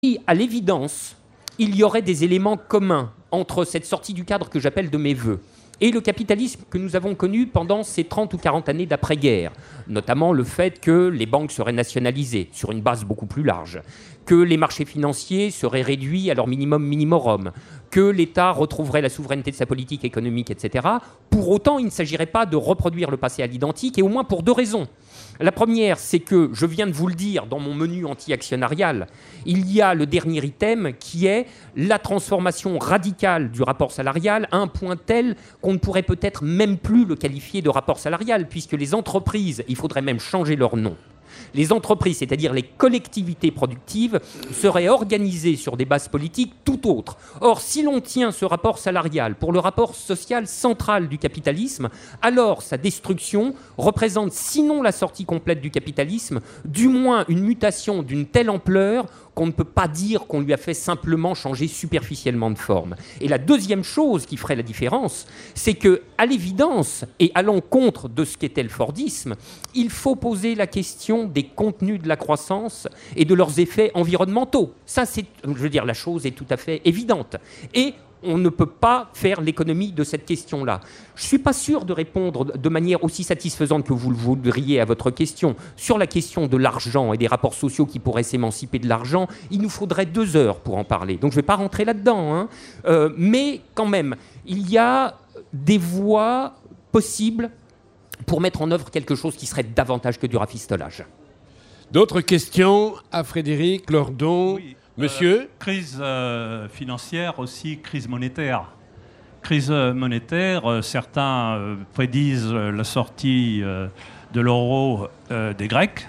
à l'évidence, il y aurait des éléments communs entre cette sortie du cadre que j'appelle de mes voeux et le capitalisme que nous avons connu pendant ces 30 ou 40 années d'après-guerre, notamment le fait que les banques seraient nationalisées sur une base beaucoup plus large, que les marchés financiers seraient réduits à leur minimum minimorum, que l'État retrouverait la souveraineté de sa politique économique, etc. Pour autant, il ne s'agirait pas de reproduire le passé à l'identique, et au moins pour deux raisons. La première, c'est que, je viens de vous le dire, dans mon menu anti-actionnarial, il y a le dernier item qui est la transformation radicale du rapport salarial à un point tel qu'on ne pourrait peut-être même plus le qualifier de rapport salarial, puisque les entreprises, il faudrait même changer leur nom. Les entreprises, c'est-à-dire les collectivités productives, seraient organisées sur des bases politiques tout autres. Or, si l'on tient ce rapport salarial pour le rapport social central du capitalisme, alors sa destruction représente, sinon la sortie complète du capitalisme, du moins une mutation d'une telle ampleur qu'on ne peut pas dire qu'on lui a fait simplement changer superficiellement de forme. Et la deuxième chose qui ferait la différence, c'est que, à l'évidence, et à l'encontre de ce qu'était le Fordisme, il faut poser la question des contenus de la croissance et de leurs effets environnementaux. Ça, la chose est tout à fait évidente. Et on ne peut pas faire l'économie de cette question-là. Je ne suis pas sûr de répondre de manière aussi satisfaisante que vous le voudriez à votre question. Sur la question de l'argent et des rapports sociaux qui pourraient s'émanciper de l'argent, il nous faudrait 2 heures pour en parler. Donc je ne vais pas rentrer là-dedans. Mais quand même, il y a des voies possibles pour mettre en œuvre quelque chose qui serait davantage que du rafistolage. D'autres questions à Frédéric Lordon? Oui. Monsieur? Crise financière, aussi crise monétaire. Crise monétaire, certains prédisent la sortie de l'euro des Grecs,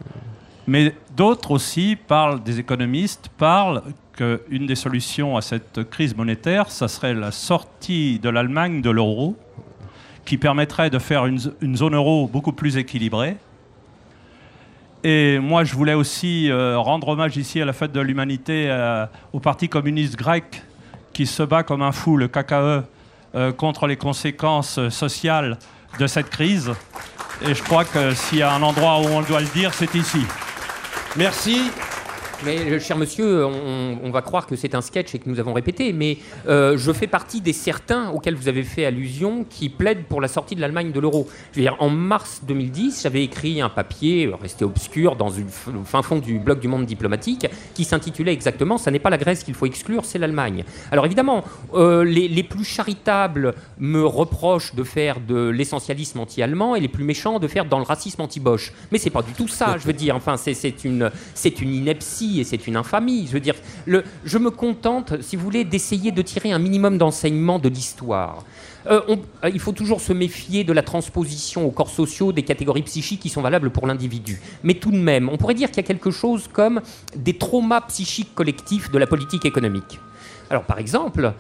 mais d'autres aussi des économistes parlent qu'une des solutions à cette crise monétaire, ça serait la sortie de l'Allemagne de l'euro, qui permettrait de faire une zone euro beaucoup plus équilibrée. Et moi, je voulais aussi rendre hommage ici à la fête de l'humanité au Parti communiste grec qui se bat comme un fou, le KKE, contre les conséquences sociales de cette crise. Et je crois que s'il y a un endroit où on doit le dire, c'est ici. Merci. Mais, cher monsieur, on va croire que c'est un sketch et que nous avons répété, mais je fais partie des certains auxquels vous avez fait allusion qui plaident pour la sortie de l'Allemagne de l'euro. Je veux dire, en mars 2010, j'avais écrit un papier resté obscur dans le fin fond du blog du Monde diplomatique qui s'intitulait exactement « Ça n'est pas la Grèce qu'il faut exclure, c'est l'Allemagne ». Alors évidemment, les plus charitables me reprochent de faire de l'essentialisme anti-allemand et les plus méchants de faire dans le racisme anti-Bosch. Mais c'est pas du tout ça, je veux dire. Enfin, c'est une ineptie. Et c'est une infamie. Je veux dire, je me contente, si vous voulez, d'essayer de tirer un minimum d'enseignement de l'histoire. Il faut toujours se méfier de la transposition aux corps sociaux des catégories psychiques qui sont valables pour l'individu. Mais tout de même, on pourrait dire qu'il y a quelque chose comme des traumas psychiques collectifs de la politique économique. Alors, par exemple,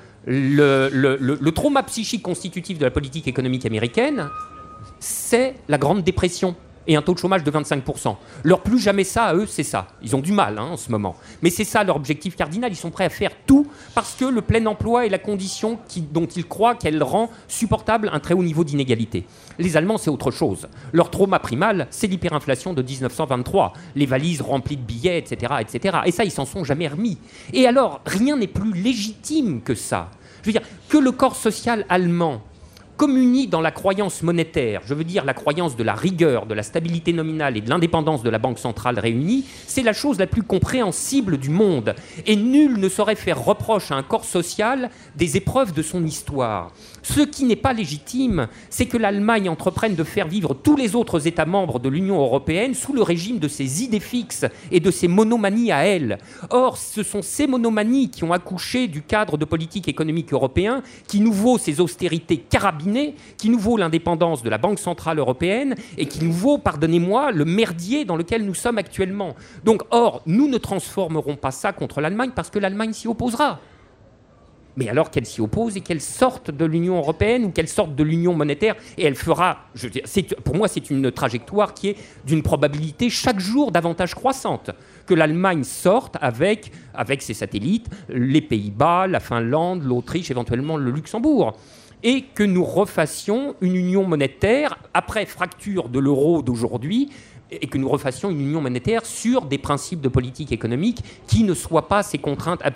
le trauma psychique constitutif de la politique économique américaine, c'est la Grande Dépression et un taux de chômage de 25%. Leur plus jamais ça, à eux, c'est ça. Ils ont du mal en ce moment. Mais c'est ça leur objectif cardinal. Ils sont prêts à faire tout parce que le plein emploi est la condition dont ils croient qu'elle rend supportable un très haut niveau d'inégalité. Les Allemands, c'est autre chose. Leur trauma primal, c'est l'hyperinflation de 1923. Les valises remplies de billets, etc., etc. Et ça, ils s'en sont jamais remis. Et alors, rien n'est plus légitime que ça. Je veux dire, que le corps social allemand communie dans la croyance monétaire, je veux dire la croyance de la rigueur, de la stabilité nominale et de l'indépendance de la Banque centrale réunie, c'est la chose la plus compréhensible du monde. Et nul ne saurait faire reproche à un corps social des épreuves de son histoire. Ce qui n'est pas légitime, c'est que l'Allemagne entreprenne de faire vivre tous les autres États membres de l'Union européenne sous le régime de ses idées fixes et de ses monomanies à elle. Or, ce sont ces monomanies qui ont accouché du cadre de politique économique européen qui nous vaut ces austérités carabinées, qui nous vaut l'indépendance de la Banque centrale européenne et qui nous vaut, pardonnez-moi, le merdier dans lequel nous sommes actuellement. Donc, or, nous ne transformerons pas ça contre l'Allemagne parce que l'Allemagne s'y opposera. Mais alors qu'elle s'y oppose et qu'elle sorte de l'Union européenne ou qu'elle sorte de l'Union monétaire, et elle fera, pour moi c'est une trajectoire qui est d'une probabilité chaque jour davantage croissante, que l'Allemagne sorte avec ses satellites, les Pays-Bas, la Finlande, l'Autriche, éventuellement le Luxembourg, et que nous refassions une union monétaire, après fracture de l'euro d'aujourd'hui, et que nous refassions une union monétaire sur des principes de politique économique qui ne soient pas ces contraintes